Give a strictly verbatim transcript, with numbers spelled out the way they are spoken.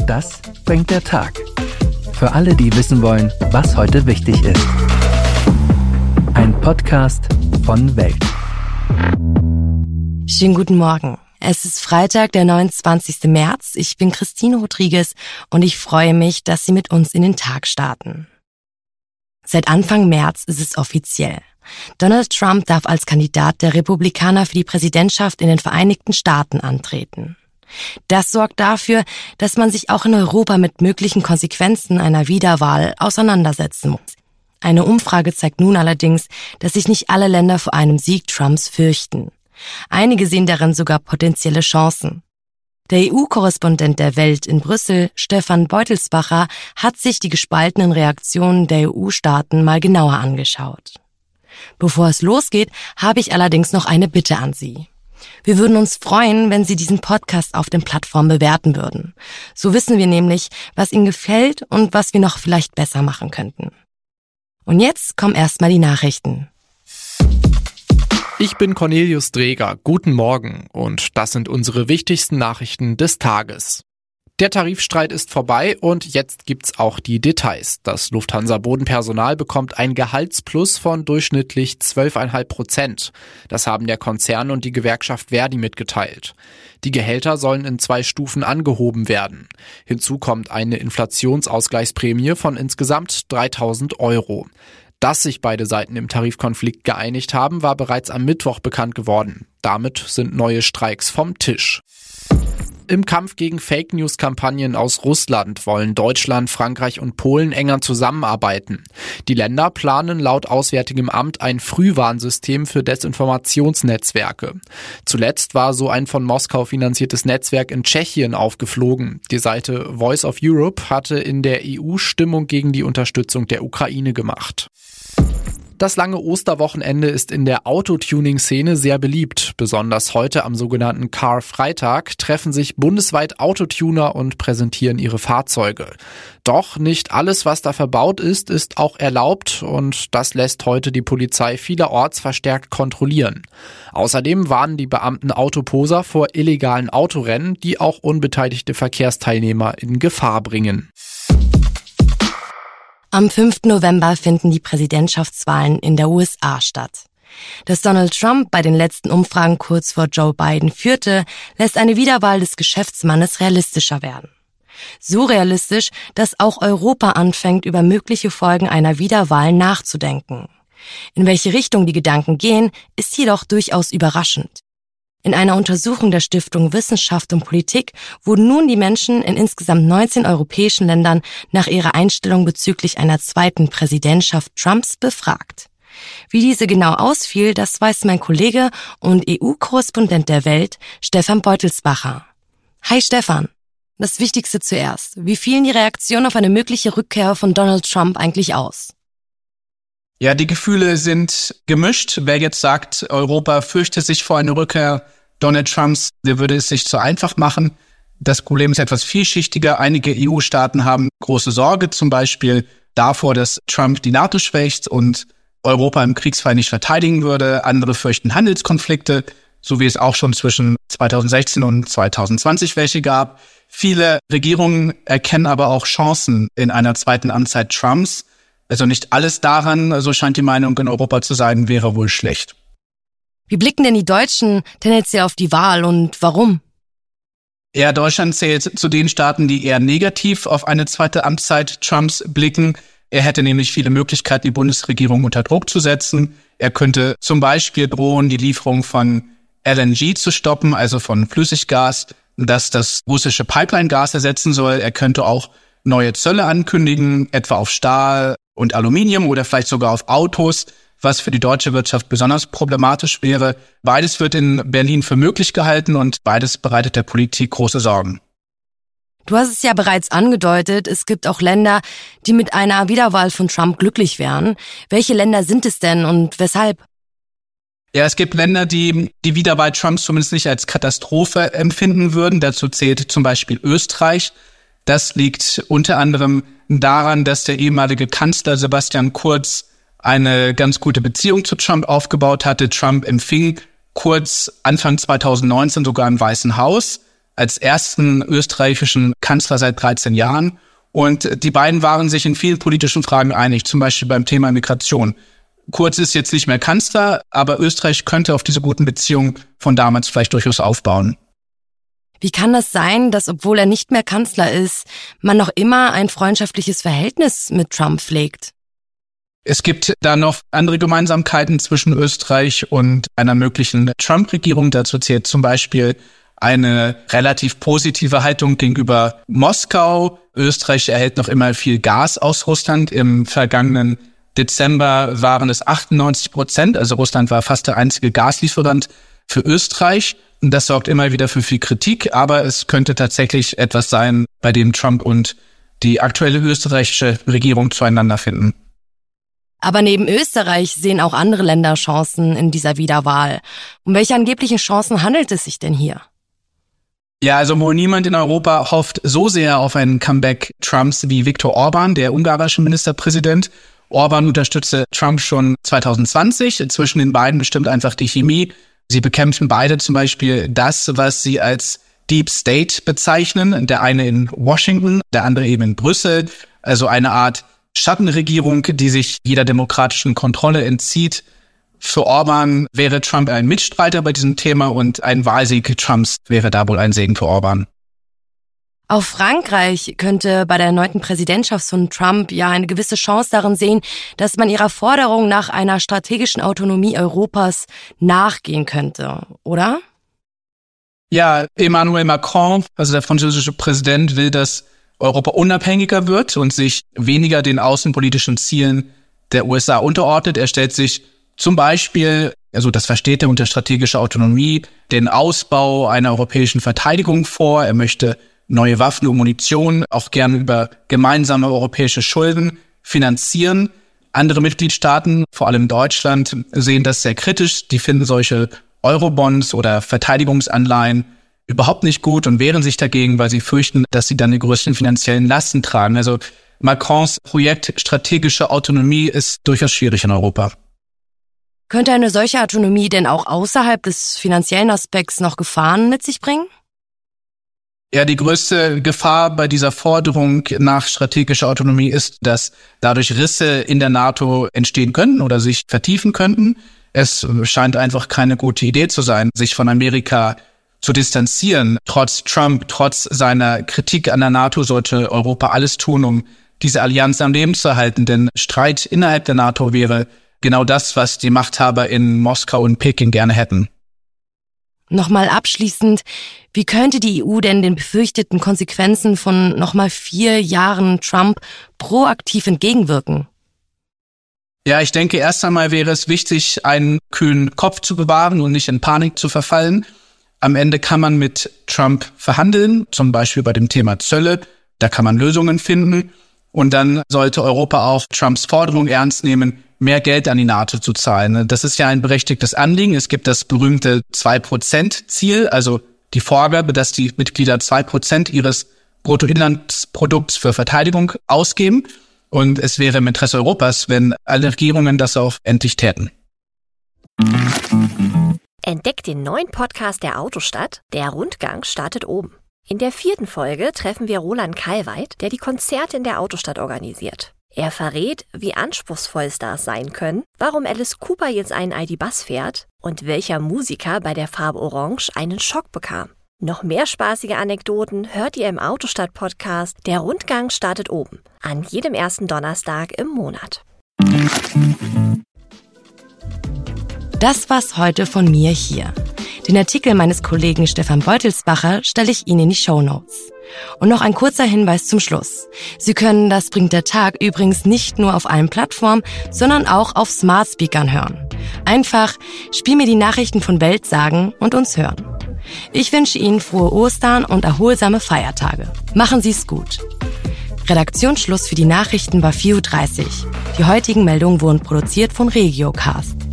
Das bringt der Tag. Für alle, die wissen wollen, was heute wichtig ist. Ein Podcast von Welt. Schönen guten Morgen. Es ist Freitag, der neunundzwanzigsten März. Ich bin Christine Rodriguez und ich freue mich, dass Sie mit uns in den Tag starten. Seit Anfang März ist es offiziell. Donald Trump darf als Kandidat der Republikaner für die Präsidentschaft in den Vereinigten Staaten antreten. Das sorgt dafür, dass man sich auch in Europa mit möglichen Konsequenzen einer Wiederwahl auseinandersetzen muss. Eine Umfrage zeigt nun allerdings, dass sich nicht alle Länder vor einem Sieg Trumps fürchten. Einige sehen darin sogar potenzielle Chancen. Der E U-Korrespondent der Welt in Brüssel, Stefan Beutelsbacher, hat sich die gespaltenen Reaktionen der E U-Staaten mal genauer angeschaut. Bevor es losgeht, habe ich allerdings noch eine Bitte an Sie. Wir würden uns freuen, wenn Sie diesen Podcast auf den Plattformen bewerten würden. So wissen wir nämlich, was Ihnen gefällt und was wir noch vielleicht besser machen könnten. Und jetzt kommen erstmal die Nachrichten. Ich bin Cornelius Dreger. Guten Morgen und das sind unsere wichtigsten Nachrichten des Tages. Der Tarifstreit ist vorbei und jetzt gibt's auch die Details. Das Lufthansa-Bodenpersonal bekommt ein Gehaltsplus von durchschnittlich zwölf Komma fünf Prozent. Das haben der Konzern und die Gewerkschaft Verdi mitgeteilt. Die Gehälter sollen in zwei Stufen angehoben werden. Hinzu kommt eine Inflationsausgleichsprämie von insgesamt dreitausend Euro. Dass sich beide Seiten im Tarifkonflikt geeinigt haben, war bereits am Mittwoch bekannt geworden. Damit sind neue Streiks vom Tisch. Im Kampf gegen Fake-News-Kampagnen aus Russland wollen Deutschland, Frankreich und Polen enger zusammenarbeiten. Die Länder planen laut Auswärtigem Amt ein Frühwarnsystem für Desinformationsnetzwerke. Zuletzt war so ein von Moskau finanziertes Netzwerk in Tschechien aufgeflogen. Die Seite Voice of Europe hatte in der E U Stimmung gegen die Unterstützung der Ukraine gemacht. Das lange Osterwochenende ist in der Autotuning-Szene sehr beliebt. Besonders heute am sogenannten Car-Freitag treffen sich bundesweit Autotuner und präsentieren ihre Fahrzeuge. Doch nicht alles, was da verbaut ist, ist auch erlaubt und das lässt heute die Polizei vielerorts verstärkt kontrollieren. Außerdem warnen die Beamten Autoposer vor illegalen Autorennen, die auch unbeteiligte Verkehrsteilnehmer in Gefahr bringen. Am fünften November finden die Präsidentschaftswahlen in der U S A statt. Dass Donald Trump bei den letzten Umfragen kurz vor Joe Biden führte, lässt eine Wiederwahl des Geschäftsmannes realistischer werden. So realistisch, dass auch Europa anfängt, über mögliche Folgen einer Wiederwahl nachzudenken. In welche Richtung die Gedanken gehen, ist jedoch durchaus überraschend. In einer Untersuchung der Stiftung Wissenschaft und Politik wurden nun die Menschen in insgesamt neunzehn europäischen Ländern nach ihrer Einstellung bezüglich einer zweiten Präsidentschaft Trumps befragt. Wie diese genau ausfiel, das weiß mein Kollege und E U-Korrespondent der Welt, Stefan Beutelsbacher. Hi Stefan, das Wichtigste zuerst. Wie fielen die Reaktionen auf eine mögliche Rückkehr von Donald Trump eigentlich aus? Ja, die Gefühle sind gemischt. Wer jetzt sagt, Europa fürchte sich vor einer Rückkehr Donald Trumps, der würde es sich zu einfach machen. Das Problem ist etwas vielschichtiger. Einige E U-Staaten haben große Sorge, zum Beispiel davor, dass Trump die NATO schwächt und Europa im Kriegsfall nicht verteidigen würde. Andere fürchten Handelskonflikte, so wie es auch schon zwischen zweitausendsechzehn und zweitausendzwanzig welche gab. Viele Regierungen erkennen aber auch Chancen in einer zweiten Amtszeit Trumps. Also nicht alles daran, so scheint die Meinung in Europa zu sein, wäre wohl schlecht. Wie blicken denn die Deutschen tendenziell auf die Wahl und warum? Ja, Deutschland zählt zu den Staaten, die eher negativ auf eine zweite Amtszeit Trumps blicken. Er hätte nämlich viele Möglichkeiten, die Bundesregierung unter Druck zu setzen. Er könnte zum Beispiel drohen, die Lieferung von L N G zu stoppen, also von Flüssiggas, das das russische Pipeline-Gas ersetzen soll. Er könnte auch neue Zölle ankündigen, etwa auf Stahl und Aluminium oder vielleicht sogar auf Autos, was für die deutsche Wirtschaft besonders problematisch wäre. Beides wird in Berlin für möglich gehalten und beides bereitet der Politik große Sorgen. Du hast es ja bereits angedeutet, es gibt auch Länder, die mit einer Wiederwahl von Trump glücklich wären. Welche Länder sind es denn und weshalb? Ja, es gibt Länder, die die Wiederwahl Trumps zumindest nicht als Katastrophe empfinden würden. Dazu zählt zum Beispiel Österreich. Das liegt unter anderem daran, dass der ehemalige Kanzler Sebastian Kurz eine ganz gute Beziehung zu Trump aufgebaut hatte. Trump empfing Kurz Anfang zweitausendneunzehn sogar im Weißen Haus. als ersten österreichischen Kanzler seit dreizehn Jahren. Und die beiden waren sich in vielen politischen Fragen einig, zum Beispiel beim Thema Migration. Kurz ist jetzt nicht mehr Kanzler, aber Österreich könnte auf diese guten Beziehungen von damals vielleicht durchaus aufbauen. Wie kann das sein, dass, obwohl er nicht mehr Kanzler ist, man noch immer ein freundschaftliches Verhältnis mit Trump pflegt? Es gibt da noch andere Gemeinsamkeiten zwischen Österreich und einer möglichen Trump-Regierung. Dazu zählt zum Beispiel eine relativ positive Haltung gegenüber Moskau. Österreich erhält noch immer viel Gas aus Russland. Im vergangenen Dezember waren es achtundneunzig Prozent, also Russland war fast der einzige Gaslieferant für Österreich. Und das sorgt immer wieder für viel Kritik, aber es könnte tatsächlich etwas sein, bei dem Trump und die aktuelle österreichische Regierung zueinander finden. Aber neben Österreich sehen auch andere Länder Chancen in dieser Wiederwahl. Um welche angeblichen Chancen handelt es sich denn hier? Ja, also wohl niemand in Europa hofft so sehr auf ein Comeback Trumps wie Viktor Orban, der ungarische Ministerpräsident. Orban unterstützte Trump schon zwanzig zwanzig. Zwischen den beiden bestimmt einfach die Chemie. Sie bekämpfen beide zum Beispiel das, was sie als Deep State bezeichnen. Der eine in Washington, der andere eben in Brüssel. Also eine Art Schattenregierung, die sich jeder demokratischen Kontrolle entzieht. Für Orban wäre Trump ein Mitstreiter bei diesem Thema und ein Wahlsieg Trumps wäre da wohl ein Segen für Orban. Auch Frankreich könnte bei der erneuten Präsidentschaft von Trump ja eine gewisse Chance darin sehen, dass man ihrer Forderung nach einer strategischen Autonomie Europas nachgehen könnte, oder? Ja, Emmanuel Macron, also der französische Präsident, will, dass Europa unabhängiger wird und sich weniger den außenpolitischen Zielen der U S A unterordnet. Er stellt sich zum Beispiel, also das versteht er unter strategischer Autonomie, den Ausbau einer europäischen Verteidigung vor. Er möchte neue Waffen und Munition auch gerne über gemeinsame europäische Schulden finanzieren. Andere Mitgliedstaaten, vor allem Deutschland, sehen das sehr kritisch. Die finden solche Eurobonds oder Verteidigungsanleihen überhaupt nicht gut und wehren sich dagegen, weil sie fürchten, dass sie dann die größten finanziellen Lasten tragen. Also Macrons Projekt strategische Autonomie ist durchaus schwierig in Europa. Könnte eine solche Autonomie denn auch außerhalb des finanziellen Aspekts noch Gefahren mit sich bringen? Ja, die größte Gefahr bei dieser Forderung nach strategischer Autonomie ist, dass dadurch Risse in der NATO entstehen könnten oder sich vertiefen könnten. Es scheint einfach keine gute Idee zu sein, sich von Amerika zu distanzieren. Trotz Trump, trotz seiner Kritik an der NATO sollte Europa alles tun, um diese Allianz am Leben zu erhalten. Denn Streit innerhalb der NATO wäre genau das, was die Machthaber in Moskau und Peking gerne hätten. Nochmal abschließend, wie könnte die E U denn den befürchteten Konsequenzen von nochmal vier Jahren Trump proaktiv entgegenwirken? Ja, ich denke, erst einmal wäre es wichtig, einen kühlen Kopf zu bewahren und nicht in Panik zu verfallen. Am Ende kann man mit Trump verhandeln, zum Beispiel bei dem Thema Zölle. Da kann man Lösungen finden. Und dann sollte Europa auch Trumps Forderung ernst nehmen, mehr Geld an die NATO zu zahlen. Das ist ja ein berechtigtes Anliegen. Es gibt das berühmte zwei Prozent Ziel, also die Vorgabe, dass die Mitglieder zwei Prozent ihres Bruttoinlandsprodukts für Verteidigung ausgeben. Und es wäre im Interesse Europas, wenn alle Regierungen das auch endlich täten. Entdeckt den neuen Podcast der Autostadt. Der Rundgang startet oben. In der vierten Folge treffen wir Roland Kalweit, der die Konzerte in der Autostadt organisiert. Er verrät, wie anspruchsvoll Stars sein können, warum Alice Cooper jetzt einen I D-Bus fährt und welcher Musiker bei der Farbe Orange einen Schock bekam. Noch mehr spaßige Anekdoten hört ihr im Autostadt-Podcast Der Rundgang startet oben, an jedem ersten Donnerstag im Monat. Das war's heute von mir hier. Den Artikel meines Kollegen Stefan Beutelsbacher stelle ich Ihnen in die Shownotes. Und noch ein kurzer Hinweis zum Schluss. Sie können Das bringt der Tag übrigens nicht nur auf allen Plattformen, sondern auch auf Smart Speakern hören. Einfach Spiel mir die Nachrichten von Welt sagen und uns hören. Ich wünsche Ihnen frohe Ostern und erholsame Feiertage. Machen Sie es gut. Redaktionsschluss für die Nachrichten war vier Uhr dreißig. Die heutigen Meldungen wurden produziert von Regiocast.